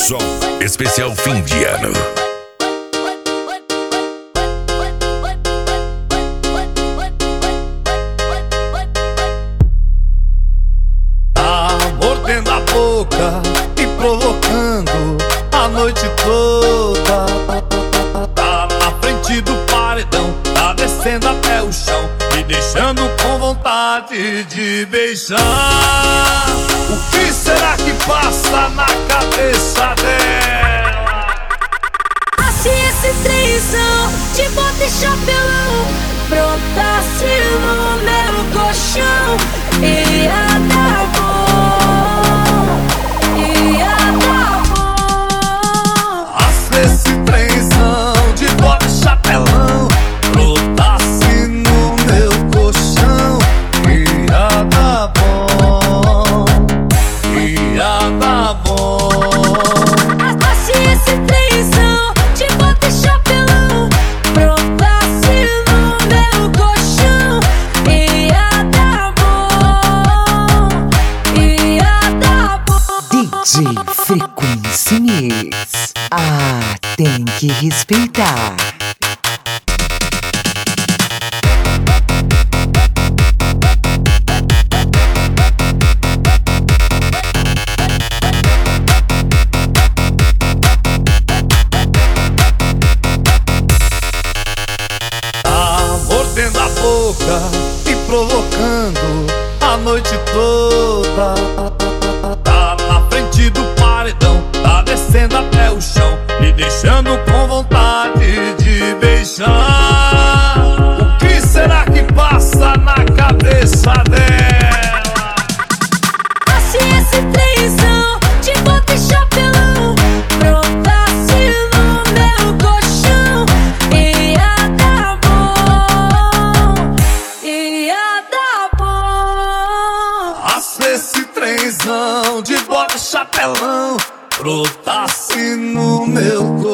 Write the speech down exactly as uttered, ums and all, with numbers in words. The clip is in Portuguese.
Som especial fim de ano. Tá mordendo a boca e provocando a noite toda. Tá na frente do paredão, tá descendo até o chão, me deixando com vontade de beijar. O que será que passa na cabeça dela? Se esse trenzão de bota e chapelão brotasse no meu colchão, ia dar bom, ia dar bom. Ah, se esse trenzão de bota e chapelão brotasse no meu colchão, ia dar bom, ia dar bom. Ah, se esse trenzão de bota e chapelão brotasse no meu colchão, ia dar bom, ia dar bom. D J Frequência Mix. Ah, tem que respeitar. Tá mordendo a boca e provocando a noite toda. Tá na frente do paredão, tá descendo até o chão, me deixando com vontade de beijar. O que será que passa na cabeça dela? Ah, se esse trenzão de bota e chapelão brotasse no meu colchão, ia dar bom, ia dar bom. Ah, se esse trenzão de bota e chapelão brotasse no meu